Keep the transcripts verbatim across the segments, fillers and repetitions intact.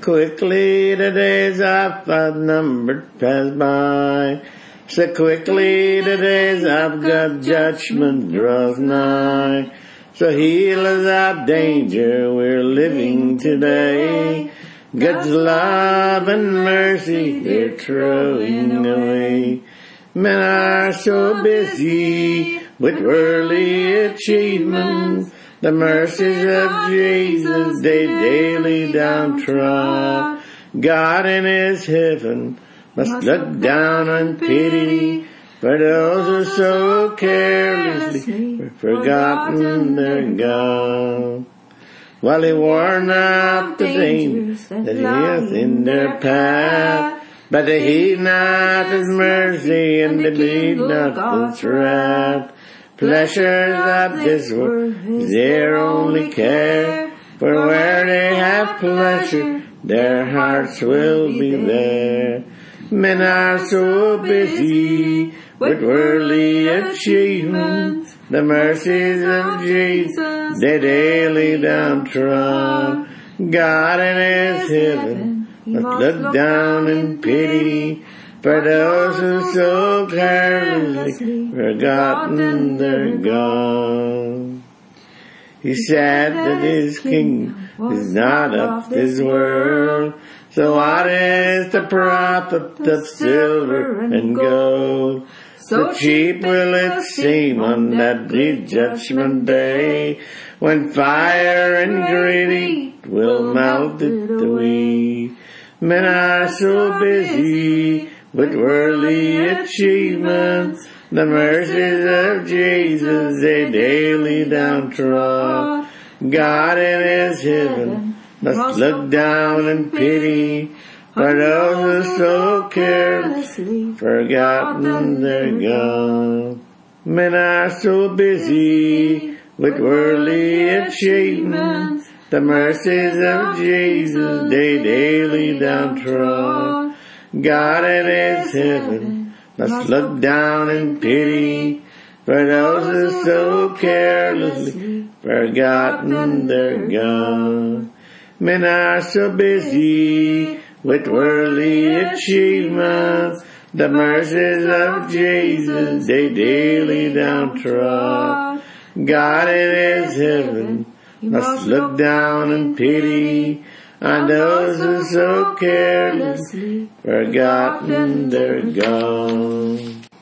quickly the days of outnumbered pass by. So quickly the days of God's judgment draws nigh. So healers of danger we're living today. God's love and mercy they're throwing away. Men are so busy with worldly achievements. The mercies of Jesus they daily downtrod. God in His heaven must look down and pity for those who so carelessly were forgotten their God. While He warned out the dangers that lieth in their path, but they heed not His mercy and they heed not His wrath. Pleasures of this world is their only care, for where they have pleasure, their hearts will be there. Men are so busy with worldly achievements, the mercies of Jesus they daily downtrod. God in His heaven must look down in pity for those who so carelessly forgotten their God. He said that His kingdom is not of this world. So what is the profit of silver and gold? So cheap will it seem on that great judgment day, when fire and greedy will melt it away. Men are so busy with worldly achievements, the mercies of Jesus they daily downtrod. God in His heaven must look down and pity for those who so carelessly forgotten their God. Men are so busy with worldly achievements, the mercies of Jesus they daily downtrod. God in His heaven must look down and pity for those who so carelessly forgotten their God. Men are so busy with worldly achievements, the mercies of Jesus they daily downtrod. God in His heaven must look down and pity on those who so carelessly forgotten their God.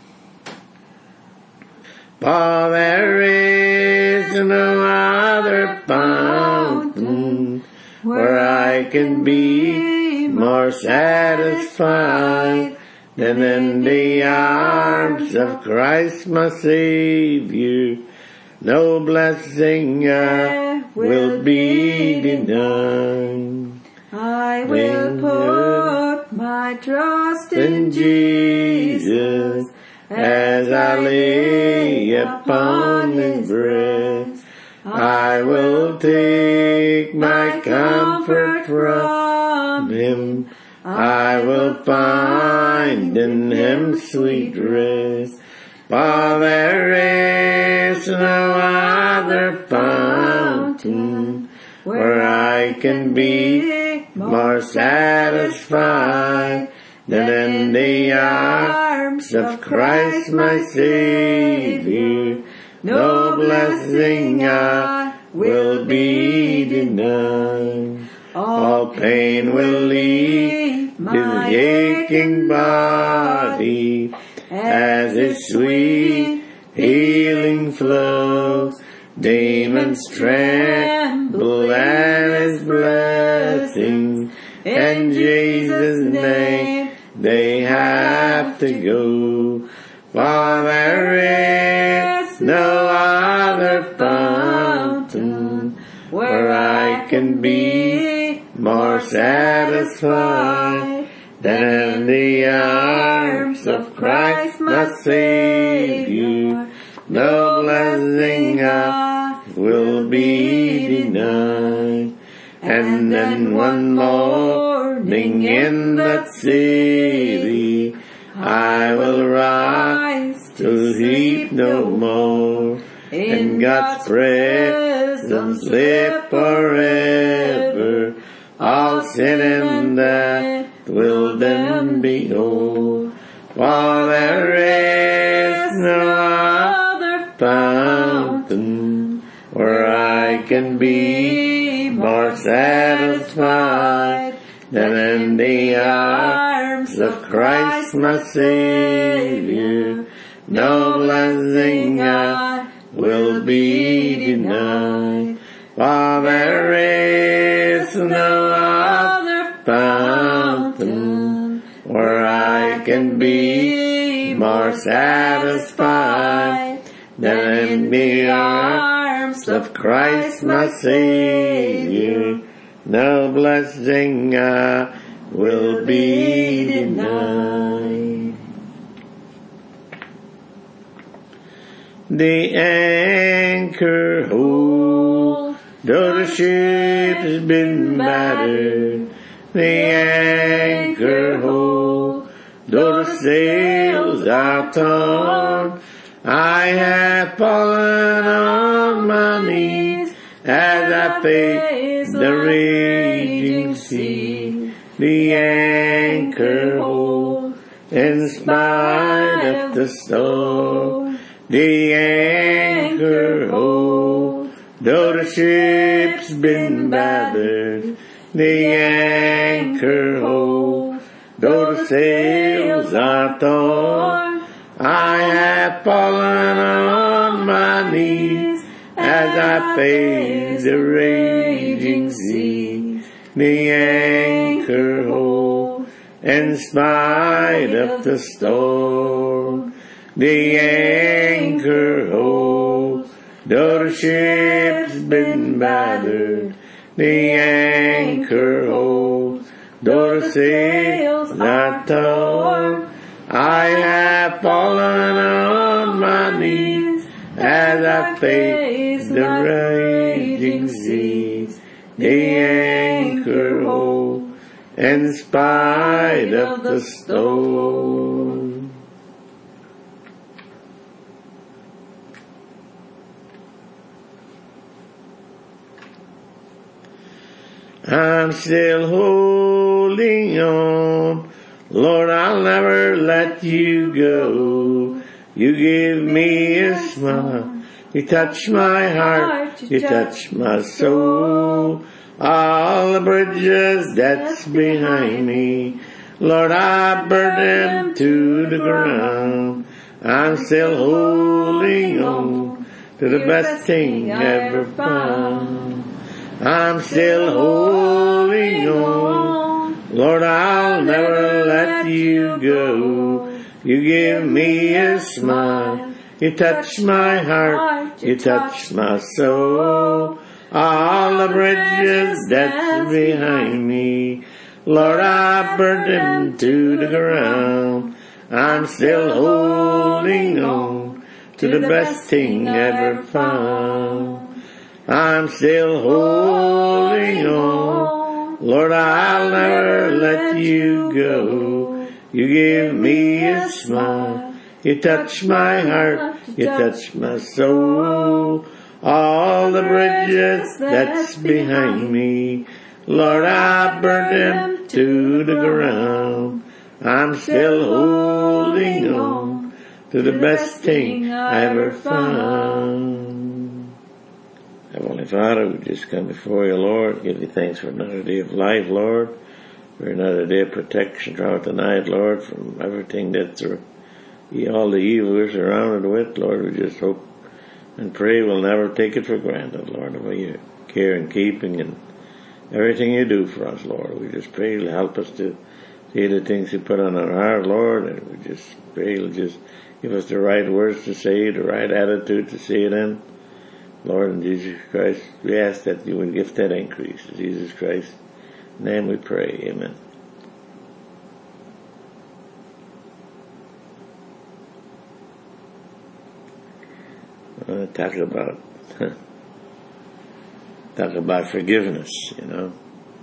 For there is no other fountain where I can be more satisfied than in the arms of Christ my Savior. No blessing I will be denied. I will put my trust in Jesus as I lay upon His breast. I will take my comfort from Him. I will find in Him sweet rest. For there is no other fountain where I can be more satisfied than in the arms of Christ my Savior. No blessing I will be denied. All pain will leave His aching body as His sweet healing flows. Demons tremble at His blessings. In Jesus' name they have to go. For there is no other fountain where I can be more satisfied than in the arms of Christ my Savior. No blessing I will be denied. And then one morning in that city I will rise to sleep no more. In God's presence live forever. All sin and death will then be o'er. For there is no other fountain where I can be more satisfied than in the arms of Christ my Savior. No blessing I will be denied. For there is no other fountain where I can be more satisfied than in the arms of Christ my Savior. No blessing I will be denied. The anchor hold, though the ship has been battered. The anchor hold, though the sails are torn. I have fallen on my knees as I face the raging sea. The anchor hold, in spite of the storm. The anchor hold, though the ship's been battered. The anchor hold, though the sails are torn. I have fallen on my knees as I face the raging sea. The anchor hold, in spite of the storm. The anchor hold, though the ship's been battered. The anchor hold, though the sails are torn. I have fallen on my knees as I face the raging seas. The anchor hold, in spite of the storm. I'm still holding on. Lord, I'll never let you go. You give me a smile. You touch my heart. You touch my soul. All the bridges that's behind me, Lord, I burn them to the ground. I'm still holding on to the best thing I ever found. I'm still holding on. Lord, I'll never let you go. You give me a smile. You touch my heart. You touch my soul. All the bridges that's behind me, Lord, I burn them to the ground. I'm still holding on to the best thing I ever found. I'm still holding on. Lord, I'll never let you go. You give me a smile. You touch my heart. You touch my soul. All the bridges that's behind me, Lord, I burn them to the ground. I'm still holding on to the best thing I ever found. Heavenly Father, we just come before you, Lord, give you thanks for another day of life, Lord, for another day of protection throughout the night, Lord, from everything that's all the evil we're surrounded with, Lord. We just hope and pray we'll never take it for granted, Lord, of your care and keeping and everything you do for us, Lord. We just pray you'll help us to see the things you put on our heart, Lord, and we just pray you'll just give us the right words to say, the right attitude to say it in. Lord, in Jesus Christ, we ask that you would give that increase. In Jesus Christ's name we pray. Amen. I want to talk about talk about forgiveness, you know.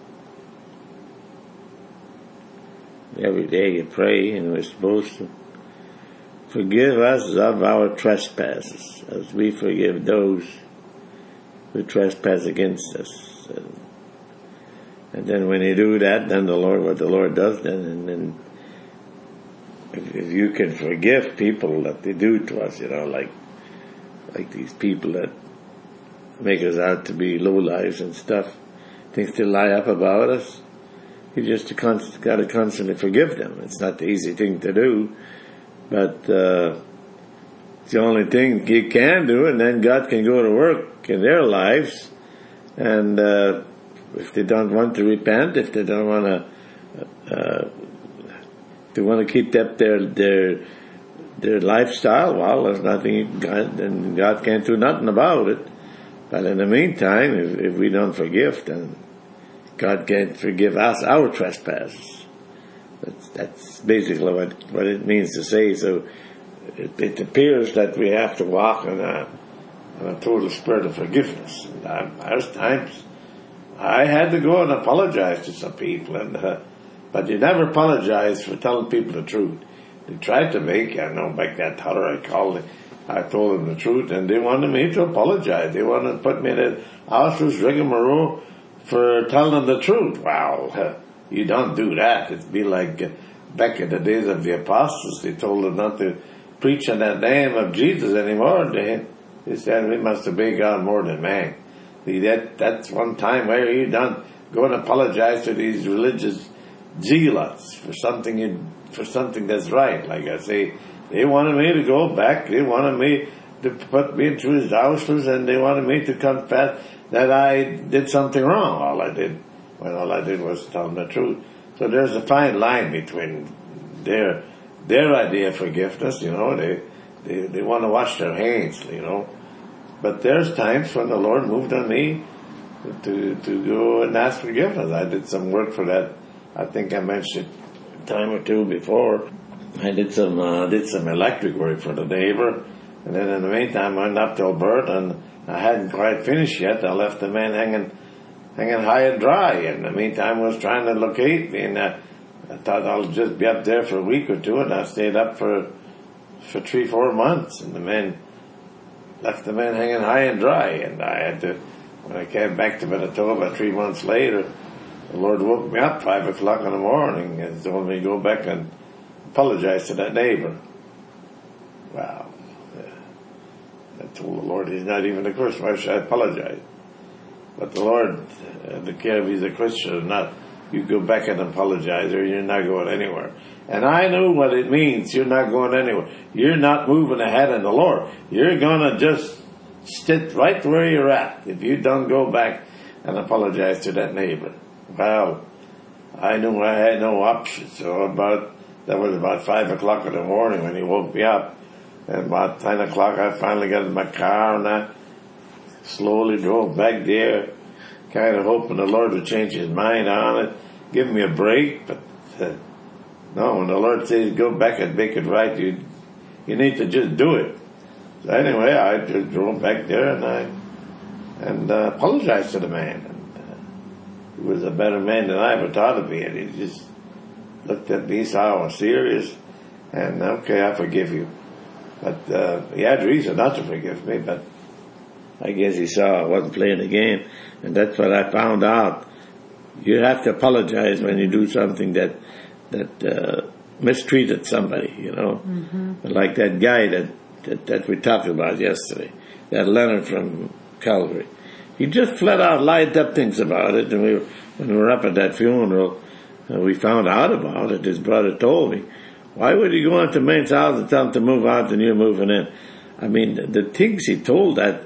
Every day you pray, and we're supposed to forgive us of our trespasses, as we forgive those who trespass against us. And And then when you do that, then the Lord, what the Lord does then, and then if, if you can forgive people that they do to us, you know, like like these people that make us out to be lowlives and stuff, things to lie up about us, you just got to constantly forgive them. It's not the easy thing to do, but uh, it's the only thing you can do, and then God can go to work in their lives, and uh, if they don't want to repent, if they don't want to, uh, they want to keep up their their their lifestyle, well, there's nothing, God, and God can't do nothing about it. But in the meantime, if, if we don't forgive, then God can't forgive us our trespasses. That's, that's basically what, what it means to say. So it, it appears that we have to walk in a, in a total spirit of forgiveness. And I, there's times I had to go and apologize to some people, and uh, but you never apologize for telling people the truth. They tried to make, I know back that holler I called it, I told them the truth, and they wanted me to apologize. They wanted to put me in an officer's rigmarole for telling them the truth. Well, uh, you don't do that. It'd be like uh, back in the days of the apostles, they told them not to preach in that name of Jesus anymore. They, they said, we must obey God more than man. See, that, that's one time where you don't go and apologize to these religious zealots for something you, for something that's right. Like I say, they wanted me to go back. They wanted me to put me into his houses, and they wanted me to confess that I did something wrong. All I did, well, all I did was tell them the truth. So there's a fine line between their their idea of forgiveness. You know, they they they want to wash their hands. You know, but there's times when the Lord moved on me to to go and ask forgiveness. I did some work for that. I think I mentioned it a time or two before. I did some uh, did some electric work for the neighbor, and then in the meantime I went up to Alberta, and I hadn't quite finished yet. I left the man hanging hanging high and dry. In the meantime, I was trying to locate me, and uh, I thought I'll just be up there for a week or two, and I stayed up for for three, four months, and the man left the man hanging high and dry, and I had to. When I came back to Manitoba three months later, the Lord woke me up five o'clock in the morning and told me to go back and apologize to that neighbor. Wow. I told the Lord he's not even a Christian. Why should I apologize? But the Lord, I don't care if he's a Christian or not, you go back and apologize or you're not going anywhere. And I know what it means. You're not going anywhere. You're not moving ahead in the Lord. You're going to just sit right where you're at if you don't go back and apologize to that neighbor. Well, I knew I had no option. So about that was about five o'clock in the morning when he woke me up. And about ten o'clock I finally got in my car and I slowly drove back there, kind of hoping the Lord would change his mind on it, give me a break. But uh, no, when the Lord says go back and make it right, you you need to just do it. So anyway, I just drove back there and I and uh, apologized to the man. And, uh, he was a better man than I ever thought of being. He just looked at me, saw I was serious, and okay, I forgive you. But uh, he had reason not to forgive me, but I guess he saw I wasn't playing the game, and that's what I found out. You have to apologize when you do something that that uh, mistreated somebody, you know, mm-hmm. Like that guy that, that that we talked about yesterday, that Leonard from Calgary. He just flat out lied up things about it, and we were, when we were up at that funeral, uh, we found out about it. His brother told me. Why would you go into man's house and tell him to move out and you're moving in? I mean, the, the things he told that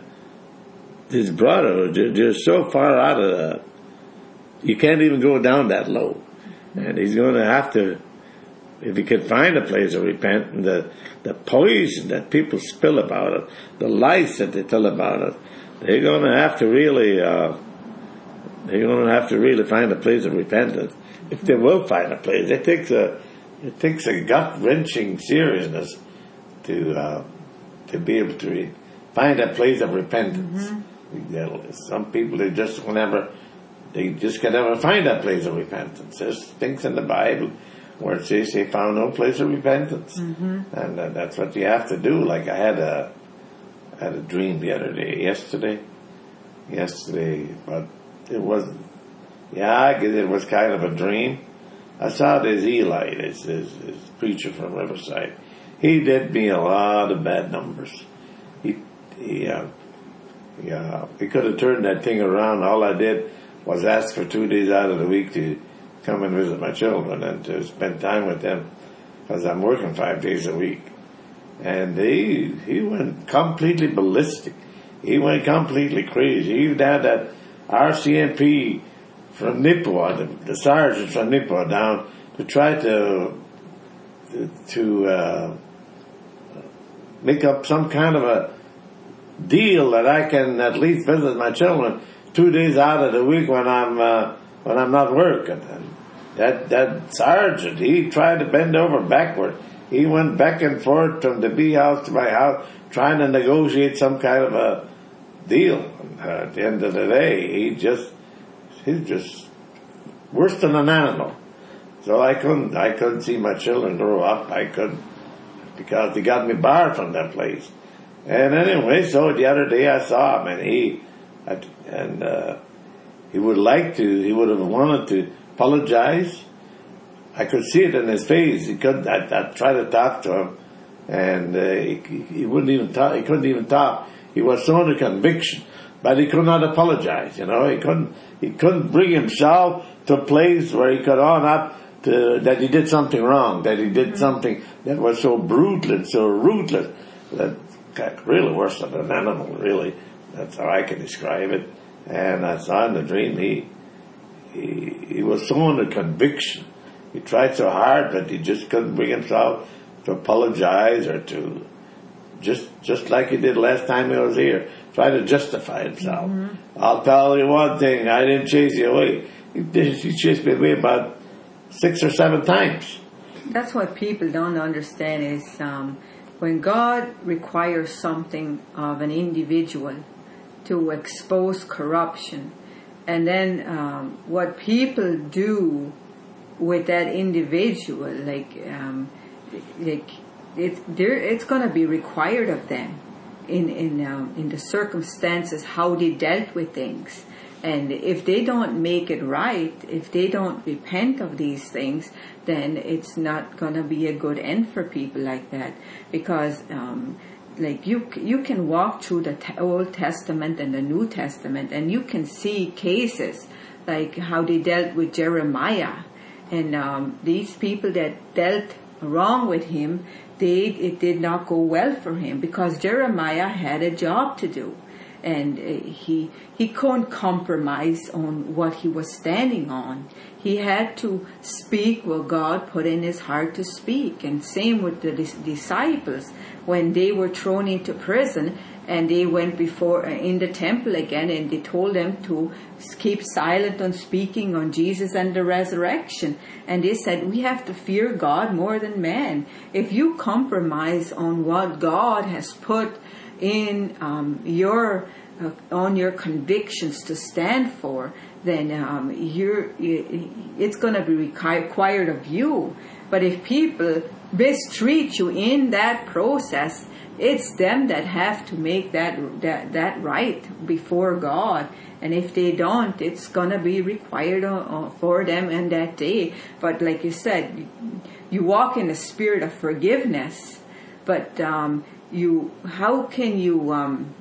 his brother, they're, they're so far out of the, you can't even go down that low. And he's going to have to, if he can find a place of repent, and the, the poison that people spill about it, the lies that they tell about it, they're going to have to really, uh, they're going to have to really find a place of repentance. If they will find a place, it takes a, It takes a gut-wrenching seriousness to uh, to be able to re- find a place of repentance. Mm-hmm. Some people they just can never they just can never find that place of repentance. There's things in the Bible where it says they found no place of repentance, mm-hmm. and uh, that's what you have to do. Like I had a I had a dream the other day, yesterday, yesterday, but it wasn't Yeah, 'cause it was kind of a dream. I saw this Eli, this, this, this preacher from Riverside. He did me a lot of bad numbers. He, he, uh, yeah, he could have turned that thing around. All I did was ask for two days out of the week to come and visit my children and to spend time with them, because I'm working five days a week. And he he went completely ballistic. He went completely crazy. He had that R C M P from Nipawin, the, the sergeant from Nipawin, down to try to to, to uh, make up some kind of a deal that I can at least visit my children two days out of the week when I'm uh, when I'm not working. And that that sergeant, he tried to bend over backward. He went back and forth from the B house to my house, trying to negotiate some kind of a deal. And, uh, at the end of the day, he just he's just worse than an animal. So I couldn't I couldn't see my children grow up. I couldn't, because they got me barred from that place. And anyway, so the other day I saw him, and he and uh, he would like to, he would have wanted to apologize. I could see it in his face. He couldn't. I, I tried to talk to him, and uh, he, he wouldn't even talk. He couldn't even talk. He was so under conviction, but he could not apologize. You know, he couldn't. He couldn't bring himself to a place where he could own up to that he did something wrong, that he did something that was so brutal and so ruthless, that really worse than an animal. Really, that's how I can describe it. And I saw in the dream he he he was so under conviction. He tried so hard, but he just couldn't bring himself to apologize or to just just like he did last time he was here, try to justify himself. Mm-hmm. I'll tell you one thing: I didn't chase you away. He, he chased me away about six or seven times. That's what people don't understand is um, when God requires something of an individual to expose corruption, and then um, what people do with that individual, like, um, like it, it's going to be required of them in in um, in the circumstances how they dealt with things. And if they don't make it right, if they don't repent of these things, then it's not going to be a good end for people like that. Because, um, like, you you can walk through the Old Testament and the New Testament, and you can see cases like how they dealt with Jeremiah. And um, these people that dealt wrong with him, they it did not go well for him, because Jeremiah had a job to do. And uh, he he couldn't compromise on what he was standing on. He had to speak what God put in his heart to speak. And same with the dis- disciples. When they were thrown into prison and they went before uh, in the temple again, and they told them to keep silent on speaking on Jesus and the resurrection. And they said, we have to fear God more than man. If you compromise on what God has put in um, your uh, on your convictions to stand for, then um, you're it's going to be required of you. But if people mistreat you in that process, it's them that have to make that that that right before God. And if they don't, it's going to be required uh, for them in that day. But like you said, you walk in the spirit of forgiveness, but um, You, how can you, um,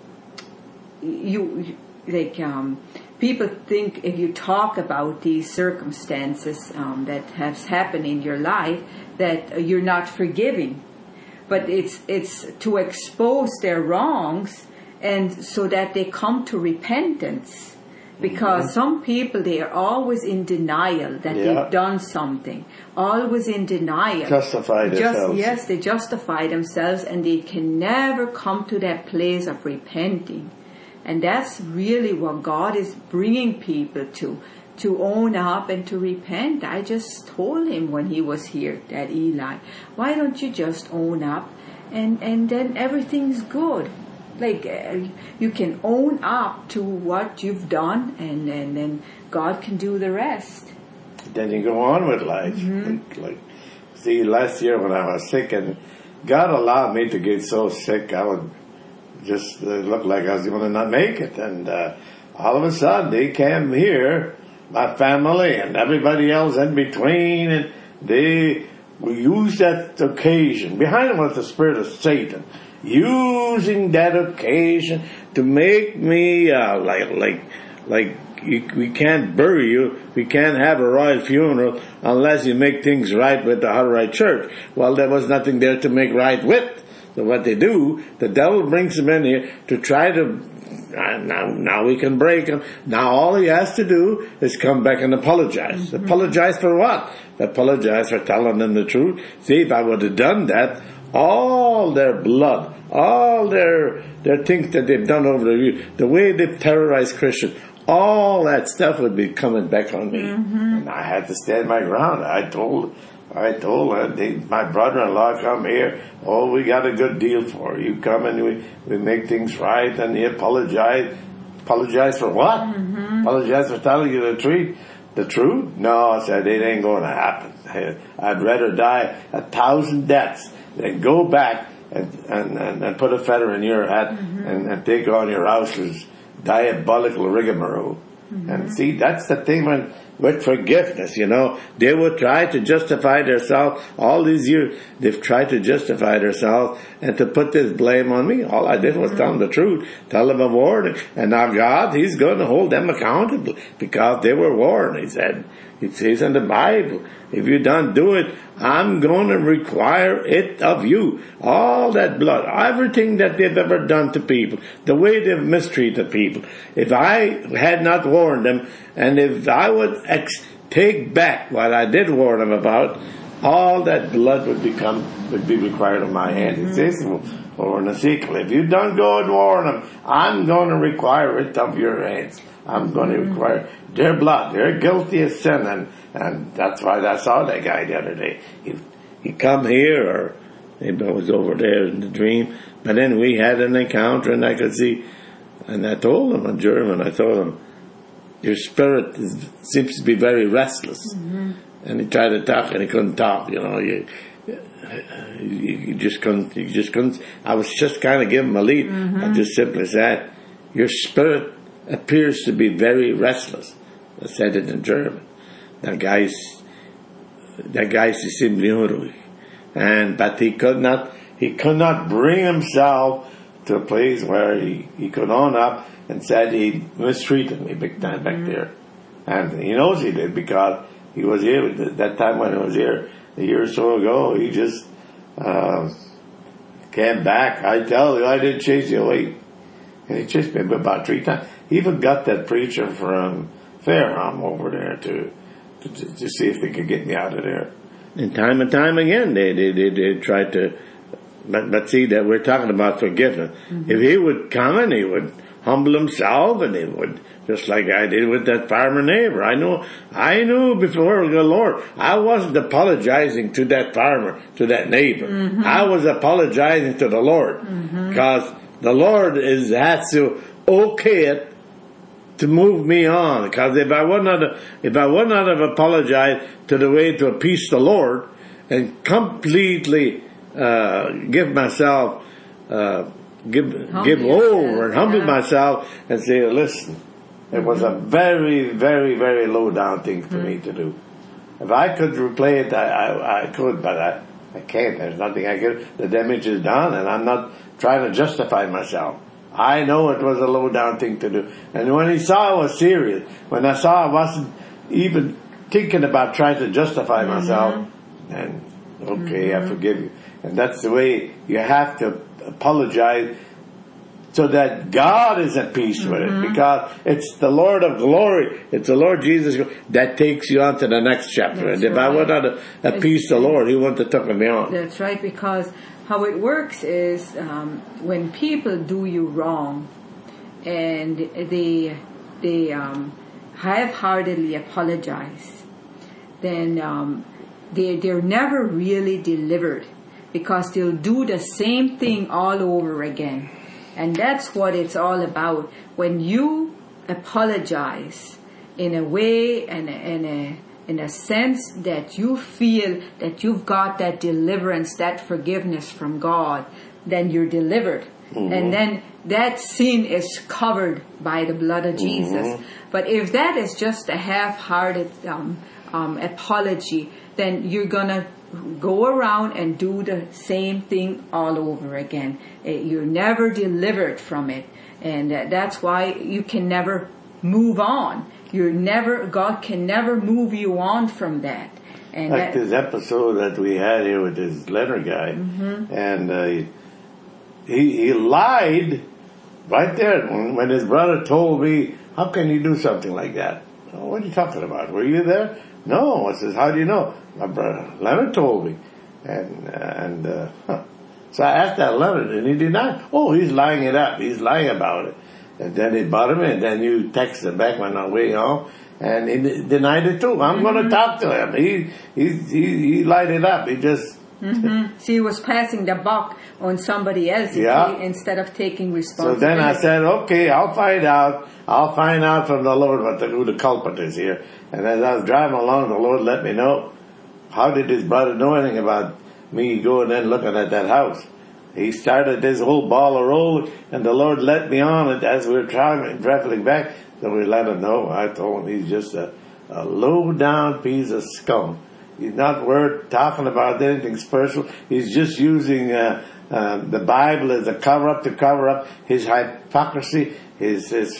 you, like, um, people think if you talk about these circumstances um, that has happened in your life, that you're not forgiving. But it's it's to expose their wrongs, and so that they come to repentance. Because mm-hmm. some people, they are always in denial that yeah. they've done something. Always in denial. Justify themselves. Just, yes, they justify themselves, and they can never come to that place of repenting. And that's really what God is bringing people to. To own up and to repent. I just told him when he was here, that Eli, why don't you just own up and, and then everything's good. Like, uh, you can own up to what you've done, and, and then God can do the rest. Then you go on with life. Mm-hmm. Like, like, see, last year when I was sick, and God allowed me to get so sick, I would just uh, look like I was going to not make it. And uh, all of a sudden, they came here my family and everybody else in between, and they used that occasion. Behind them was the spirit of Satan, using that occasion to make me uh, like like like you, we can't bury you, we can't have a royal funeral unless you make things right with the Hutterite Church. Well, there was nothing there to make right with. So what they do, the devil brings them in here to try to. Uh, now, now we can break him. Now all he has to do is come back and apologize. Mm-hmm. Apologize for what? Apologize for telling them the truth. See, if I would have done that, all their blood, all their their things that they've done over the years, the way they've terrorized Christians, all that stuff would be coming back on me. Mm-hmm. And I had to stand my ground. I told I told her, they, my brother-in-law come here, oh, we got a good deal for you. You come and we, we make things right, and you apologize. Apologize for what? Mm-hmm. Apologize for telling you the truth? The truth? No, I said, it ain't going to happen. I'd rather die a thousand deaths than go back and, and, and, and put a feather in your hat mm-hmm. and, and take on your house's diabolical rigmarole. Mm-hmm. And see, that's the thing when, with forgiveness, you know, they would try to justify themselves all these years. They've tried to justify themselves and to put this blame on me. All I did was mm-hmm. tell them the truth, tell them a warning, and now God, He's going to hold them accountable because they were warned. He said, it says in the Bible, if you don't do it, I'm going to require it of you. All that blood, everything that they've ever done to people, the way they've mistreated people. If I had not warned them, and if I would ex- take back what I did warn them about, all that blood would become would be required of my hand. Mm-hmm. It says over in Ezekiel, if you don't go and warn them, I'm going to require it of your hands. I'm going to require their blood. They're guilty of sin, and, and that's why I saw that guy the other day. He he come here, or maybe I was over there in the dream. But then we had an encounter, and I could see, and I told him in German. I told him, your spirit is, seems to be very restless. Mm-hmm. And he tried to talk, and he couldn't talk. You know, you, you, you just couldn't. You just couldn't. I was just kind of giving him a lead. Mm-hmm. I just simply said, your spirit appears to be very restless. I said it in German. That guy's, that guy's ziemlich unruhig. And, but he could not, he could not bring himself to a place where he, he could own up and said he mistreated me big time back mm-hmm. there. And he knows he did because he was here, that time when he was here a year or so ago, he just, uh, came back. I tell you, I didn't chase you away. And he chased me about three times. He even got that preacher from Fairham over there to, to to see if they could get me out of there. And time and time again, they they they, they tried to. But, but see, that we're talking about forgiveness. Mm-hmm. If he would come and he would humble himself, and he would, just like I did with that farmer neighbor. I know, I knew before the Lord, I wasn't apologizing to that farmer, to that neighbor. Mm-hmm. I was apologizing to the Lord, mm-hmm. because the Lord is has to okay it to move me on. Because if I would not, if I would not have apologized to the way to appease the Lord and completely uh, give myself, uh, give humble give over and humble yeah. myself and say, listen, it mm-hmm. was a very, very, very low down thing for mm-hmm. me to do. If I could replay it, I, I, I could, but I, I can't. There's nothing I can. The damage is done, and I'm not trying to justify myself. I know it was a low down thing to do. And when he saw I was serious, when I saw I wasn't even thinking about trying to justify mm-hmm. myself, then okay, mm-hmm. I forgive you. And that's the way you have to apologize so that God is at peace mm-hmm. with it, because it's the Lord of glory, it's the Lord Jesus that takes you on to the next chapter. That's and if right. I would not appease the Lord, He wouldn't have taken me on. That's right, because how it works is um, when people do you wrong and they they um, half-heartedly apologize, then um, they they're never really delivered, because they'll do the same thing all over again. And that's what it's all about. When you apologize in a way and in a in a sense that you feel that you've got that deliverance, that forgiveness from God, then you're delivered. Mm-hmm. And then that sin is covered by the blood of Jesus. Mm-hmm. But if that is just a half-hearted um, um, apology, then you're going to go around and do the same thing all over again. Uh, You're never delivered from it. And uh, that's why you can never move on. You're never, God can never move you on from that. And Like that, this episode that we had here with this Leonard guy, Mm-hmm. and uh, he he lied right there when, when his brother told me, "How can you do something like that?" Oh, what are you talking about? Were you there? No. I says, "How do you know?" My brother Leonard told me, and and uh, huh. So I asked that Leonard, and he denied. Oh, he's lying it up. He's lying about it. And then he bought him, and then you texted back when I'm way home. And he denied it too. I'm mm-hmm. going to talk to him. He, he he he lied it up. He just mm-hmm. So he was passing the buck on somebody else yeah. instead of taking So responsibility. then I said, okay, I'll find out. I'll find out from the Lord what the, who the culprit is here. And as I was driving along, the Lord let me know. How did his brother know anything about me going and looking at that house? He started this whole ball of roll, and the Lord let me on it as we were traveling, traveling back. So we let him know. I told him he's just a, a low-down piece of scum. He's not worth talking about anything spiritual. He's just using uh, uh, the Bible as a cover-up to cover up his hypocrisy, his, his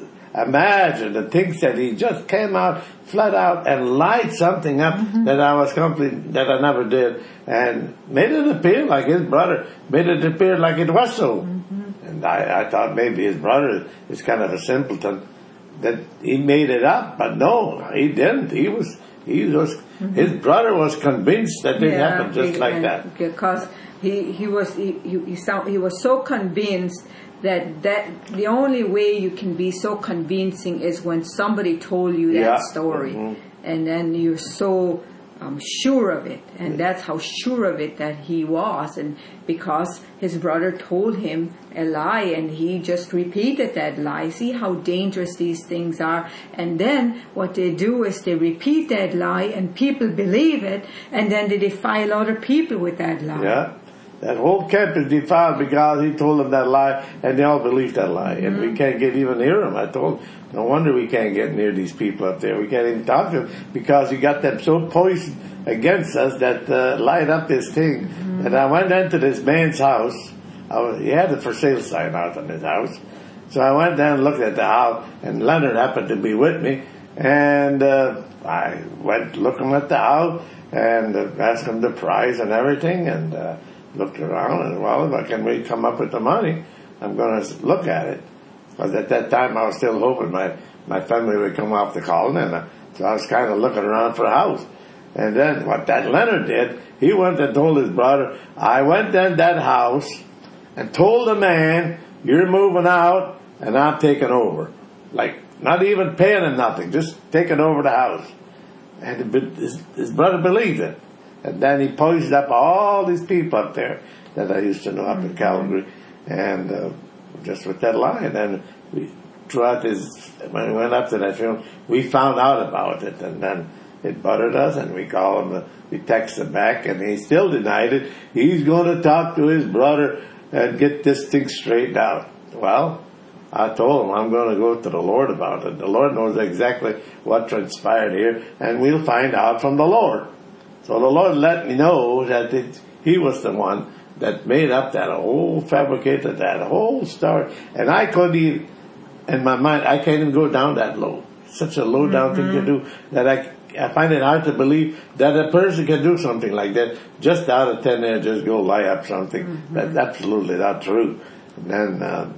imagine the things that he just came out flat out and lied something up mm-hmm. that I was complete, that I never did, and made it appear like his brother, made it appear like it was so. Mm-hmm. And I, I thought maybe his brother is kind of a simpleton, that he made it up, but no, he didn't. He was, he was, mm-hmm. his brother was convinced that it yeah, happened just he, like that. Because he, he was, he, he, he, sound, he was so convinced that that the only way you can be so convincing is when somebody told you that yeah. story, mm-hmm. and then you're so um, sure of it, and that's how sure of it that he was, and because his brother told him a lie, and he just repeated that lie. See how dangerous these things are. And then what they do is they repeat that lie, and people believe it, and then they defile other people with that lie. Yeah. That whole camp is defiled because he told them that lie, and they all believe that lie. Mm-hmm. And we can't get even near them. I told them, no wonder we can't get near these people up there. We can't even talk to them because you got them so poisoned against us that uh, light up this thing. Mm-hmm. And I went into this man's house. I was, he had a for sale sign out on his house. So I went down and looked at the house, and Leonard happened to be with me. And uh, I went looking at the house and uh, asked him the price and everything, and uh, looked around, and well, if I can we come up with the money, I'm going to look at it. Because at that time I was still hoping my, my family would come off the colony, and uh, so I was kind of looking around for a house. And then what that Leonard did, he went and told his brother, I went in that house and told the man, you're moving out and I'm taking over. Like, not even paying him nothing, just taking over the house. And his, his brother believed it. And then he poisoned up all these people up there that I used to know up in Calgary, and uh, just with that lie. And then we, throughout this, when we went up to that film, we found out about it, and then it buttered us, and we called him, uh, we texted back, and he still denied it. He's going to talk to his brother and get this thing straightened out. Well, I told him I'm going to go to the Lord about it. The Lord knows exactly what transpired here, and we'll find out from the Lord. So the Lord let me know that it, he was the one that made up that whole, fabricated that whole story. And I couldn't even, in my mind, I can't even go down that low. Such a low down mm-hmm. thing to do that I, I find it hard to believe that a person can do something like that just out of thin air, just go lie up something. Mm-hmm. That's absolutely not true. And then um,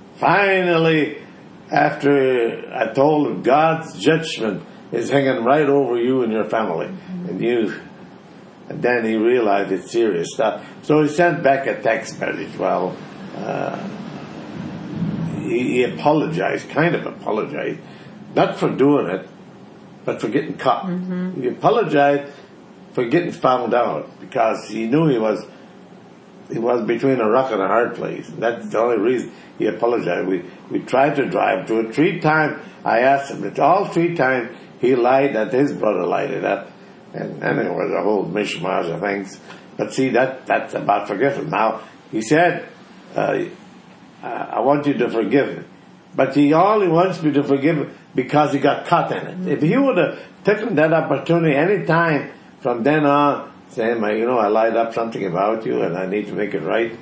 finally, after I told him God's judgment is hanging right over you and your family, mm-hmm. and you... And then he realized it's serious stuff. So he sent back a text message. Well, uh, he, he apologized, kind of apologized, not for doing it, but for getting caught. Mm-hmm. He apologized for getting found out because he knew he was he was between a rock and a hard place. That's the only reason he apologized. We we tried to drive to it three times. I asked him. All three times he lied that his brother lied it up. And then it was a whole mishmash of things. But see, that that's about forgiveness. Now, he said, uh, uh, I want you to forgive me. But he only wants me to forgive him because he got caught in it. Mm-hmm. If he would have taken that opportunity any time from then on, saying, you know, I lied up something about you and I need to make it right,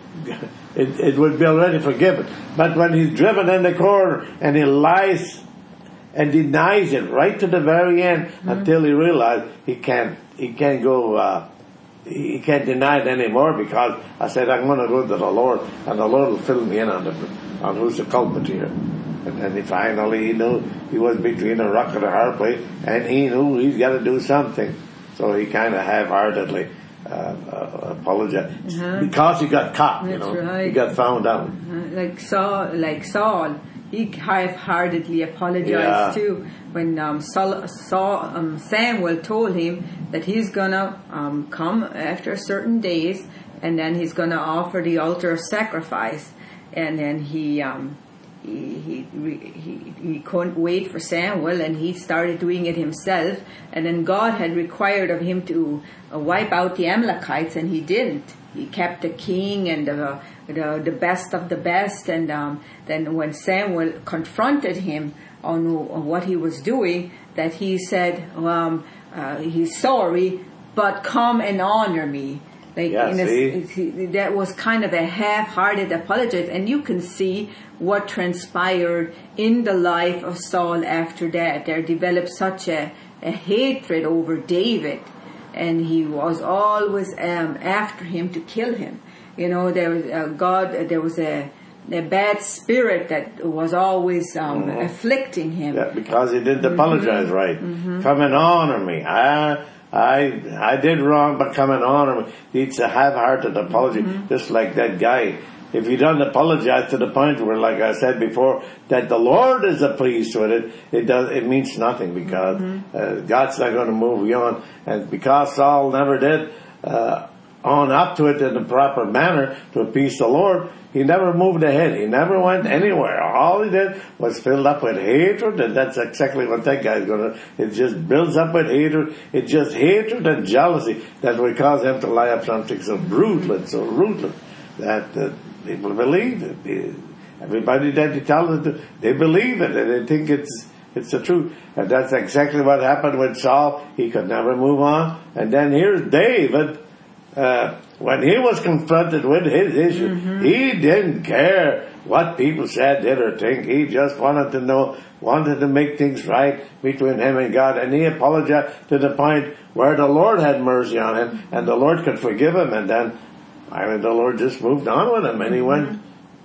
it, it would be already forgiven. But when he's driven in the corner and he lies and denies it right to the very end, mm-hmm. until he realizes he can't, he can't go, uh, he can't deny it anymore, because I said, I'm going to go to the Lord, and the Lord will fill me in on the, on who's the culprit here. And then he finally, he knew he was between a rock and a hard place, and he knew he's got to do something. So he kind of half-heartedly uh, uh, apologized, uh-huh. because he got caught. That's you know, right. He got found out. Uh-huh. Like Saul, like Saul, he half-heartedly apologized Yeah. too when um, Saul, Saul, um, Samuel told him that he's gonna um, come after certain days, and then he's gonna offer the altar of sacrifice, and then he. Um, He, he he he couldn't wait for Samuel, and he started doing it himself. And then God had required of him to uh, wipe out the Amalekites, and he didn't. He kept the king and the the, the best of the best. And um, then when Samuel confronted him on, on what he was doing, that he said, um, uh, he's sorry, but come and honor me. Like, yeah, in a, that was kind of a half-hearted apology, and you can see what transpired in the life of Saul after that. There developed such a, a hatred over David, and he was always um, after him to kill him. You know, there was uh, God. There was a, a bad spirit that was always um, mm-hmm. afflicting him. Yeah, because he didn't apologize mm-hmm. right. Mm-hmm. Come and honor me. I. I I did wrong, but come and honor me. It's a half-hearted apology, mm-hmm. just like that guy. If he doesn't apologize to the point where, like I said before, that the Lord is pleased with it, it does it means nothing, because mm-hmm. uh, God's not going to move you on. And because Saul never did uh, own up to it in the proper manner to appease the Lord, he never moved ahead. He never went anywhere. All he did was filled up with hatred, and that's exactly what that guy's going to. It just builds up with hatred. It's just hatred and jealousy that will cause him to lie up something so brutal and so ruthless that uh, people believe it. They, everybody that you tell it to, they believe it, and they think it's it's the truth. And that's exactly what happened with Saul. He could never move on. And then here's David. Uh, when he was confronted with his issue, mm-hmm. he didn't care what people said, did, or think. He just wanted to know, wanted to make things right between him and God. And he apologized to the point where the Lord had mercy on him, and the Lord could forgive him. And then, I mean, the Lord just moved on with him, and he went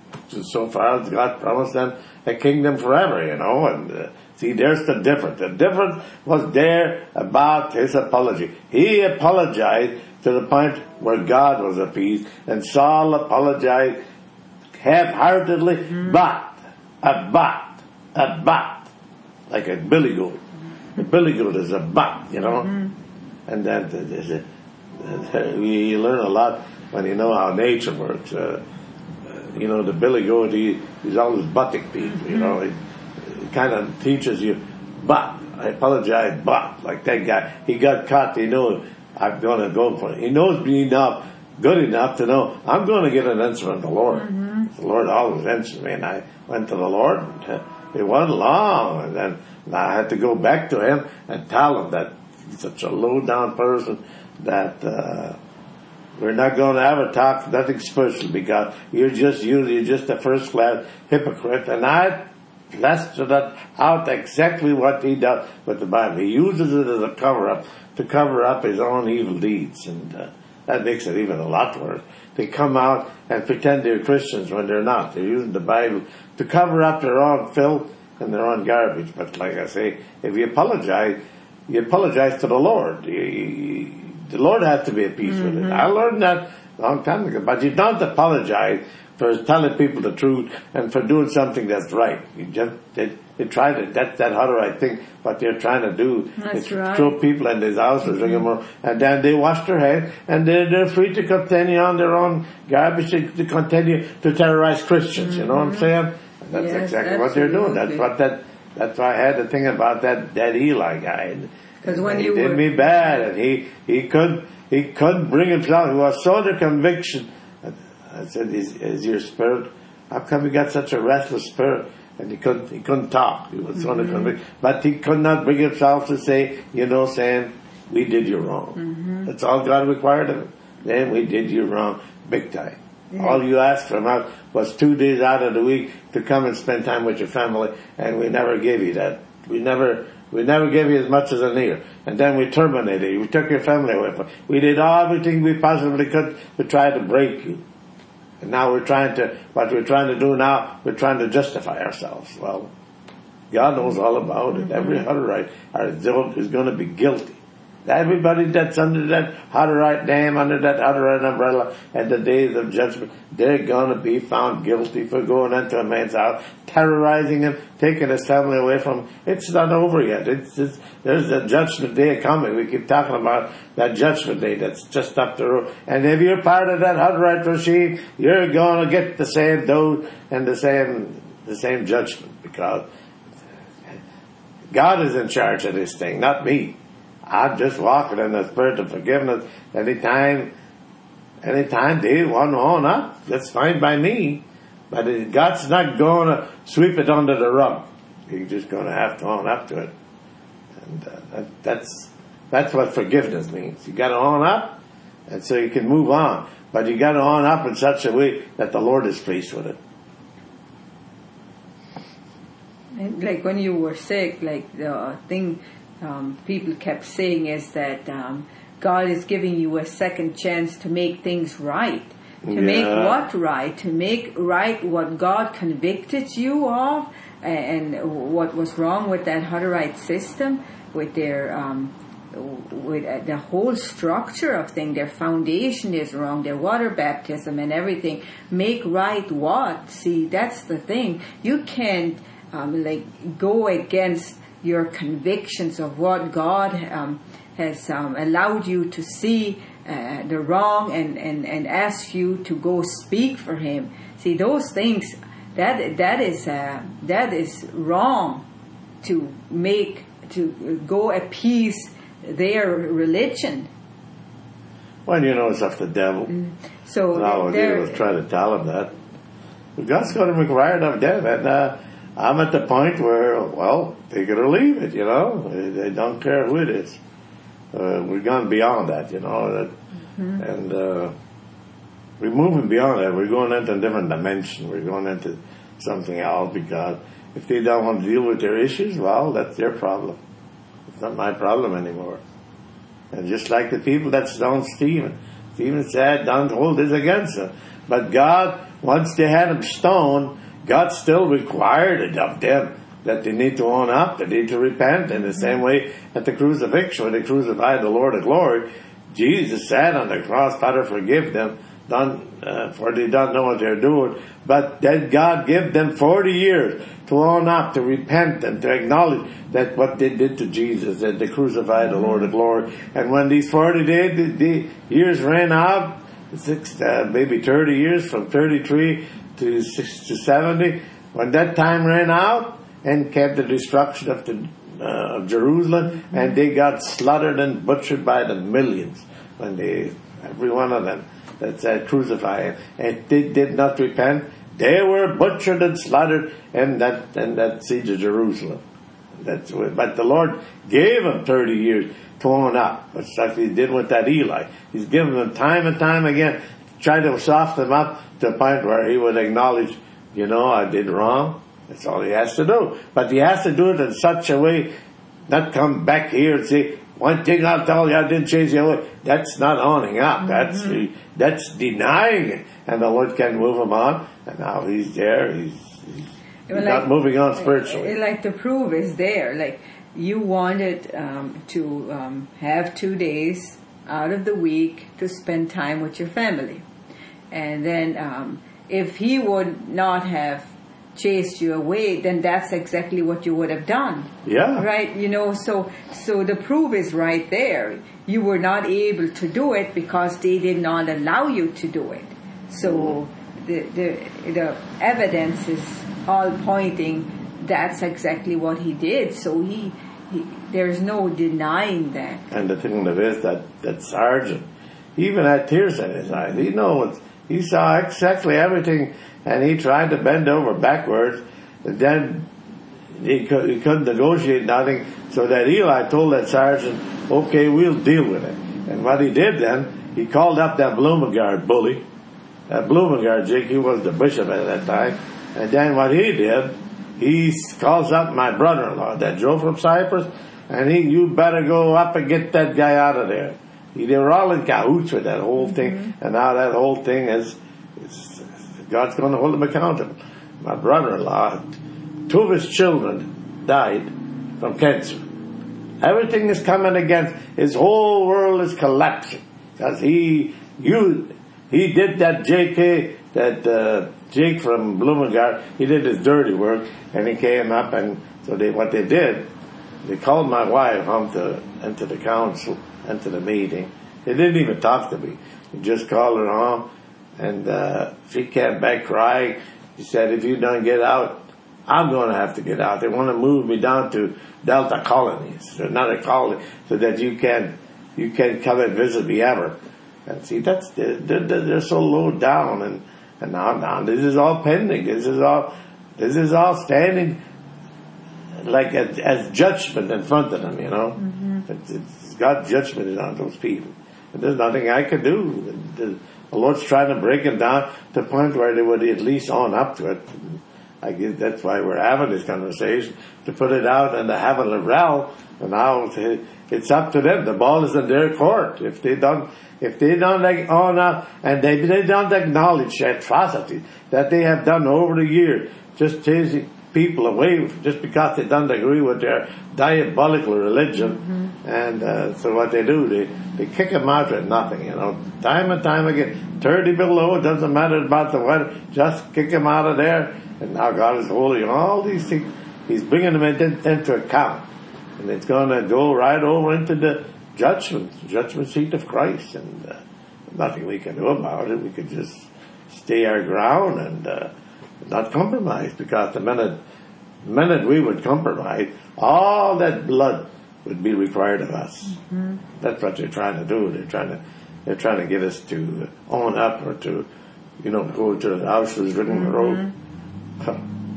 so far as God promised them a kingdom forever, you know. And uh, see, there's the difference. The difference was there about his apology. He apologized to the point where God was appeased, and Saul apologized half-heartedly, mm-hmm. but, a but, a but, like a billy goat. A billy goat is a but, you know, mm-hmm. and that is it. You learn a lot when you know how nature works. Uh, uh, you know, the billy goat, he, he's always butting people, mm-hmm. you know, it, it kind of teaches you, but, I apologize, but, like that guy, he got caught, he knew I'm going to go for it. He knows me enough, good enough to know I'm going to get an answer from the Lord. Mm-hmm. The Lord always answers me, and I went to the Lord. And it wasn't long, and then I had to go back to him and tell him that he's such a low-down person that uh, we're not going to ever talk nothing special, because you're just you, you're just a first-class hypocrite. And I blasted out exactly what he does with the Bible. He uses it as a cover-up to cover up his own evil deeds, and uh, that makes it even a lot worse. They come out and pretend they're Christians when they're not. They're using the Bible to cover up their own filth and their own garbage. But like I say, if you apologize, you apologize to the Lord. You, you, the Lord has to be at peace mm-hmm. with it. I learned that a long time ago. But you don't apologize for telling people the truth and for doing something that's right. You just they, they try to that that how do I think what they're trying to do that's is right. throw people in these houses, mm-hmm. and then they wash their hands, and they're they're free to continue on their own garbage to, to continue to terrorize Christians. Mm-hmm. You know what I'm saying? And that's yes, exactly what they're doing. That's what that that's why I had to think about that that Eli guy. Because when he you did were, me bad, and he he could he couldn't bring himself. He was so under conviction. I said, is, is your spirit How come he got such a restless spirit? And he couldn't, he couldn't talk. He was mm-hmm. convict, but he could not bring himself to say, you know, saying, we did you wrong. Mm-hmm. That's all God required of him. Then we did you wrong, big time. Yeah. All you asked from us was two days out of the week to come and spend time with your family, and we never gave you that. We never, we never gave you as much as an ear. And then we terminated you. We took your family away from you. We did everything we possibly could to try to break you. And now we're trying to, what we're trying to do now, we're trying to justify ourselves. Well, God knows all about it. Every Hutterite is going to be guilty. Everybody that's under that Hutterite name, under that Hutterite umbrella, at the days of judgment, they're going to be found guilty for going into a man's house, terrorizing him, taking his family away from him. It's not over yet. It's, it's there's a judgment day coming. We keep talking about that judgment day that's just up the road. And if you're part of that Hutterite regime, you're going to get the same dose and the same the same judgment, because God is in charge of this thing, not me. I'm just walking in the spirit of forgiveness. Anytime, anytime they want to own up, that's fine by me. But God's not going to sweep it under the rug. You're just going to have to own up to it. And uh, that, that's that's what forgiveness means. You got to own up, and so you can move on. But you got to own up in such a way that the Lord is pleased with it. And like when you were sick, like the thing. Um, people kept saying is that um, God is giving you a second chance to make things right. To yeah. make what right? To make right what God convicted you of, and what was wrong with that Hutterite system, with their um, with uh, the whole structure of things. Their foundation is wrong. Their water baptism and everything. Make right what? See, that's the thing. You can't um, like go against your convictions of what God um, has um, allowed you to see uh, the wrong, and, and, and ask you to go speak for Him. See, those things, that that is uh, that is wrong, to make, to go appease their religion. Well, you know, it's of the devil. Mm. So now we'll try to tell him that. But God's going to require it of them, and uh, I'm at the point where, well, take it or leave it, you know. They, they don't care who it is. Uh, we've gone beyond that, you know. That, mm-hmm. And uh, we're moving beyond that. We're going into a different dimension. We're going into something else, because if they don't want to deal with their issues, well, that's their problem. It's not my problem anymore. And just like the people that stoned Stephen. Stephen said, don't hold this against them. But God, once they had him stoned, God still required it of them, that they need to own up, they need to repent. In the same way at the crucifixion, when they crucified the Lord of glory, Jesus said on the cross, Father, forgive them, done, uh, for they don't know what they're doing. But then God gave them forty years to own up, to repent, and to acknowledge that what they did to Jesus, that they crucified the Lord of glory. And when these forty days, the, the years ran out, six, uh, maybe thirty years, from thirty-three to six to seventy, when that time ran out, and came the destruction of the uh, of Jerusalem, mm-hmm. and they got slaughtered and butchered by the millions, when they, every one of them that said crucify him, and they did not repent, they were butchered and slaughtered in that in that siege of Jerusalem. That's what, but the Lord gave them thirty years to own up, just like He did with that Eli. He's given them time and time again, trying to soften them up to the point where He would acknowledge, you know, I did wrong. That's all He has to do. But He has to do it in such a way, not come back here and say, one thing I'll tell you, I didn't change the other way. That's not owning up. Mm-hmm. That's that's denying it. And the Lord can move him on. And now He's there. He's, he's, he's like, not moving on spiritually. Like the proof is there. Like you wanted um, to um, have two days out of the week to spend time with your family. And then um, if He would not have chased you away, then that's exactly what you would have done. Yeah. Right? You know, so so the proof is right there. You were not able to do it because they did not allow you to do it. So the the the evidence is all pointing that's exactly what He did. So he, he there's no denying that. And the thing of it is that that sergeant, he even had tears in his eyes. He knows He saw exactly everything, and he tried to bend over backwards. And then he, could, he couldn't negotiate nothing, so that Eli told that sergeant, okay, we'll deal with it. And what he did then, he called up that Blumengard bully. That Blumengard Jake, he was the bishop at that time. And then what he did, he calls up my brother-in-law, that Joe from Cyprus, and he, you better go up and get that guy out of there. They were all in cahoots with that whole thing, mm-hmm. and now that whole thing is, is God's going to hold him accountable. My brother-in-law, two of his children died from cancer. Everything is coming against, his whole world is collapsing. Because he, you, he did that J K, that uh, Jake from Blumengard, he did his dirty work, and he came up, and so they, what they did, they called my wife home to, into the council, into the meeting. They didn't even talk to me. They just called her home, and uh, she came back crying. She said, if you don't get out, I'm going to have to get out. They want to move me down to Delta colonies, another colony, so that you can you can come and visit me ever. And see, that's they're, they're, they're so low down, and and now now this is all pending. This is all this is all standing like as, as judgment in front of them. You know, mm-hmm. it's, it's God's judgment is on those people, and there's nothing I can do. The, the Lord's trying to break them down to the point where they would at least own up to it. I guess that's why we're having this conversation, to put it out in the heavenly realm. And now it's up to them. The ball is in their court. If they don't, if they don't like own up, and they they don't acknowledge the atrocity that they have done over the years, just chasing people away just because they don't agree with their diabolical religion, mm-hmm. and uh, so what they do, they they kick them out with nothing. You know, time and time again, thirty below. It doesn't matter about the weather. Just kick them out of there. And now God is holy, and all these things, He's bringing them into, into account. And it's going to go right over into the judgment, judgment seat of Christ. And uh, nothing we can do about it. We could just stay our ground and uh, not compromise. Because the minute, the minute we would compromise, all that blood would be required of us. Mm-hmm. That's what they're trying to do. They're trying to, they're trying to get us to own up, or to, you know, go to the house who's ridden the road. Huh.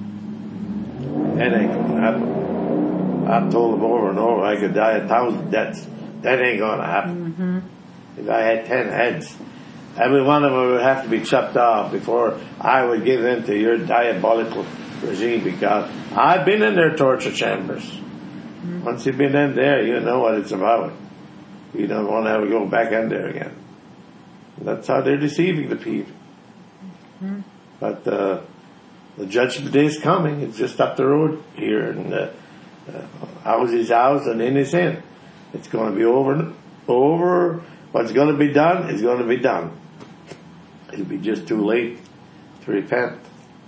That ain't going to happen. I've told them over and over I could die a thousand deaths. That ain't going to happen. Mm-hmm. If I had ten heads, every one of them would have to be chopped off before I would give in to your diabolical regime, because I've been in their torture chambers. Mm-hmm. Once you've been in there, you know what it's about. You don't want to ever go back in there again. That's how they're deceiving the people. Mm-hmm. But uh, the judgment day is coming. It's just up the road here, and uh, uh, ours is ours, and in is in. It's going to be over. Over. What's going to be done is going to be done. It'll be just too late to repent.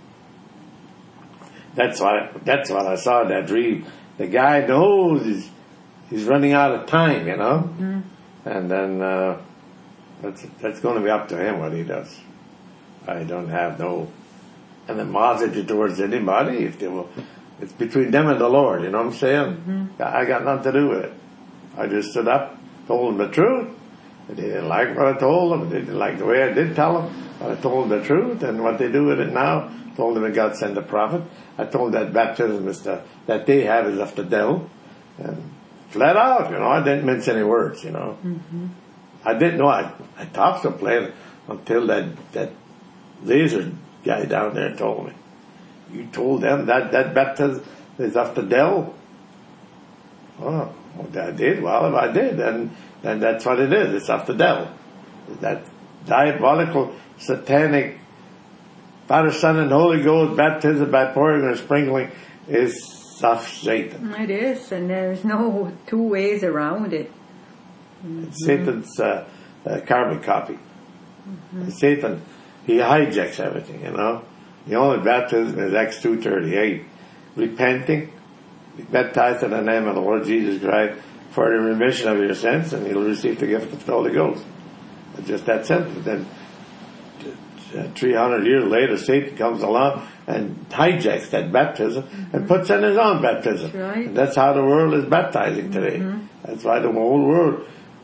That's what. That's what I saw in that dream. The guy knows he's he's running out of time, you know, mm-hmm. and then uh, that's that's going to be up to him what he does. I don't have no animosity towards anybody. If they will, it's between them and the Lord. You know what I'm saying? Mm-hmm. I got nothing to do with it. I just stood up, told them the truth. They didn't like what I told them. They didn't like the way I did tell them. But I told them the truth, and what they do with it now. Told them that God sent a prophet. I told them that baptism is the, that they have is of the devil, and flat out. You know, I didn't mince any words. You know, mm-hmm. I didn't know. I I talked so plain until that that laser guy down there told me. You told them that that baptism is of the devil. Oh, well, I did. Well, if I did, then then that's what it is. It's of the devil. That diabolical, satanic, Father, Son, and Holy Ghost baptism by pouring and sprinkling is of Satan. It is, and there's no two ways around it. Mm-hmm. It's Satan's uh, uh, carbon copy. Mm-hmm. Satan, he hijacks everything, you know. The only baptism is Acts two thirty-eight. Repenting, be baptized in the name of the Lord Jesus Christ for the remission of your sins, and you'll receive the gift of the Holy Ghost. It's just that simple. Then three hundred years later, Satan comes along and hijacks that baptism mm-hmm. and puts in his own baptism. That's right. And that's how the world is baptizing today. Mm-hmm. That's why the whole world,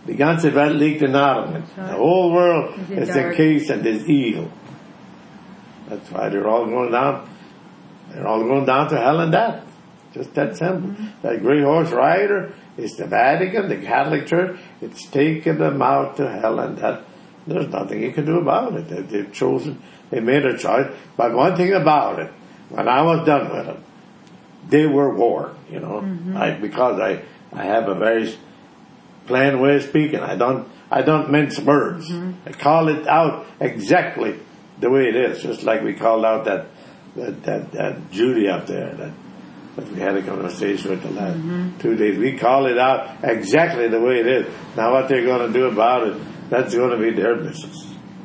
Die ganze Welt liegt in Armen. The whole world is encased in this evil. That's why they're all going down. They're all going down to hell and death. Just that simple. Mm-hmm. That gray horse rider is the Vatican, the Catholic Church. It's taken them out to hell and death. There's nothing you can do about it. They, they've chosen, they made a choice. But one thing about it, when I was done with them, they were warned, you know. Mm-hmm. I, because I, I have a very plain way of speaking. I don't, I don't mince words. Mm-hmm. I call it out exactly the way it is, just like we called out that, that, that, that Judy up there, that, that we had a conversation with the last mm-hmm. two days. We call it out exactly the way it is. Now what they're going to do about it, that's going to be their business.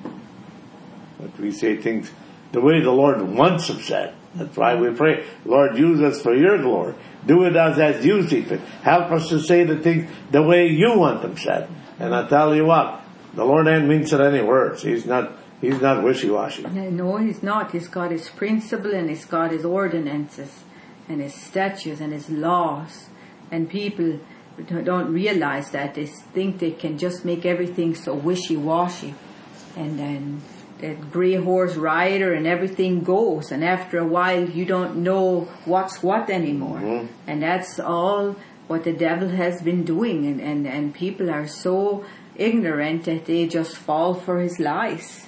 But we say things the way the Lord wants them said. That's why we pray, Lord, use us for your glory. Do it as, as you see fit. Help us to say the things the way you want them said. And I tell you what, the Lord ain't mincing any words. He's not, he's not wishy-washy. No, he's not. He's got his principle and he's got his ordinances and his statutes and his laws. And people don't realize that. They think they can just make everything so wishy-washy. And then that grey horse rider and everything goes. And after a while, you don't know what's what anymore. Mm-hmm. And that's all what the devil has been doing. And, and, and people are so ignorant that they just fall for his lies.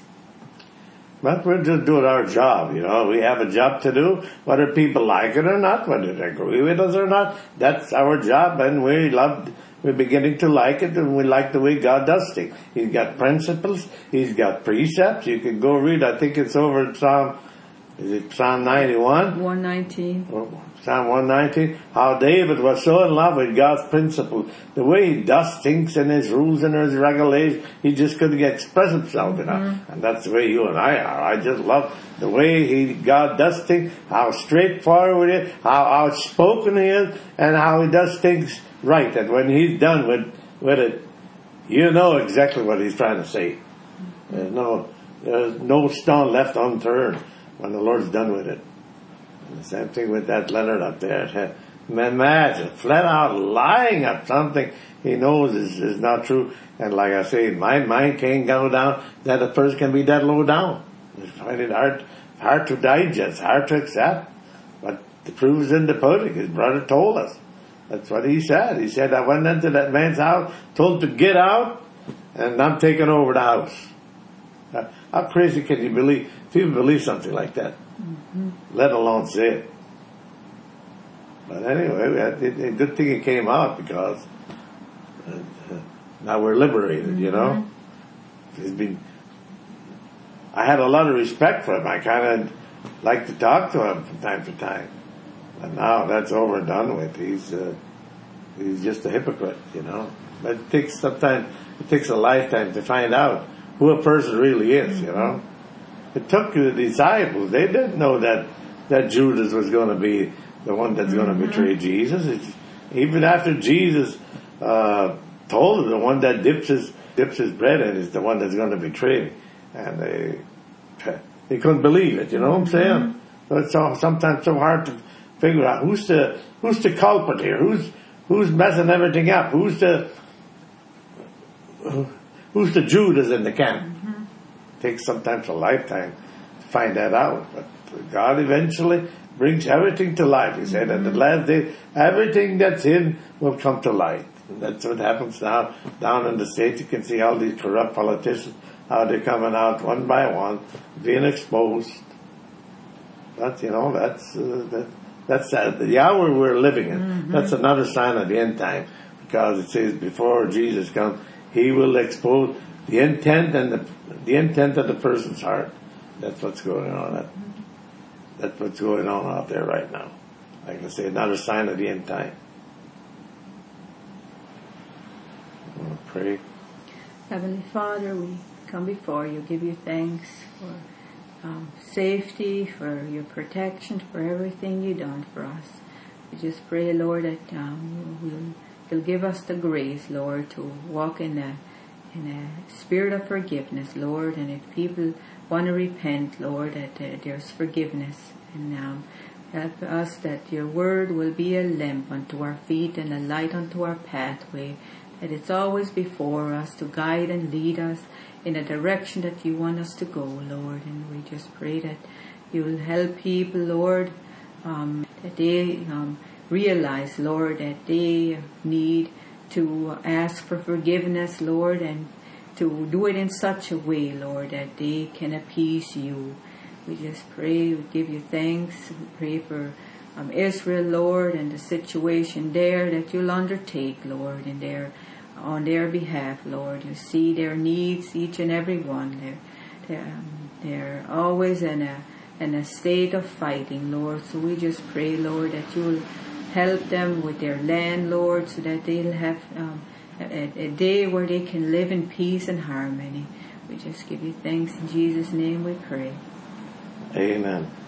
But we're just doing our job, you know. We have a job to do, whether people like it or not, whether they agree with us or not. That's our job, and we love, we're beginning to like it, and we like the way God does things. He's got principles, He's got precepts. You can go read, I think it's over in Psalm, is it Psalm ninety-one? one nineteen. Psalm one nineteen. How David was so in love with God's principles. The way he does things and his rules and his regulations, he just couldn't express himself, you know. Mm-hmm. And that's the way you and I are. I just love the way he God does things, how straightforward he is, how outspoken he is, and how he does things right. And when he's done with, with it, you know exactly what he's trying to say. There's no, there's no stone left unturned when the Lord's done with it. And the same thing with that Leonard up there. Imagine, flat out lying at something he knows is, is not true. And like I say, my mind can't go down that a person can be that low down. I find it hard, hard to digest, hard to accept. But the proof is in the pudding. His brother told us. That's what he said. He said, I went into that man's house, told him to get out, and I'm taking over the house. How crazy can you believe, people believe something like that? Mm-hmm. Let alone say it. But anyway, it's a good thing it came out because uh, now we're liberated, mm-hmm. you know. It's been, I had a lot of respect for him. I kind of like to talk to him from time to time. But now that's over and done with. He's uh, he's just a hypocrite, you know. But it takes sometimes it takes a lifetime to find out who a person really is, you know. It took the disciples. They didn't know that, that Judas was going to be the one that's going to mm-hmm. betray Jesus. It's, even after Jesus uh, told them, the one that dips his, dips his bread in is the one that's going to betray me. And they they couldn't believe it, you know what I'm saying? Mm-hmm. So it's so, sometimes so hard to figure out who's the who's the culprit here? Who's who's messing everything up? Who's the who's the Judas in the camp? Mm-hmm. Takes sometimes a lifetime to find that out, but God eventually brings everything to light. He said, mm-hmm. at the last day, everything that's in will come to light. And that's what happens now down in the States. You can see all these corrupt politicians, how they're coming out one by one, being exposed. But, you know, that's uh, that, that's uh, the hour we're living in. Mm-hmm. That's another sign of the end time, because it says before Jesus comes, He will expose the intent and the the intent of the person's heart. That's what's going on. That, that's what's going on out there right now. Like I say, another sign of the end time. I want to pray. Heavenly Father, we come before you, give you thanks for um, safety, for your protection, for everything you've done for us. We just pray, Lord, that um, you'll, you'll give us the grace, Lord, to walk in the in a spirit of forgiveness, Lord, and if people want to repent, Lord, that uh, there's forgiveness. And um, help us that your word will be a lamp unto our feet and a light unto our pathway. that it's always before us to guide and lead us in a direction that you want us to go, Lord. And we just pray that you'll help people, Lord, um, that they um, realize, Lord, that they need to ask for forgiveness, Lord, and to do it in such a way, Lord, that they can appease you. We just pray, we give you thanks. We pray for um, Israel, Lord, and the situation there that you'll undertake, Lord, in their, on their behalf, Lord. You see their needs, each and every one. They're, they're, um, they're always in a, in a state of fighting, Lord. So we just pray, Lord, that you'll help them with their land, Lord, so that they'll have um, a, a day where they can live in peace and harmony. We just give you thanks. In Jesus' name we pray. Amen.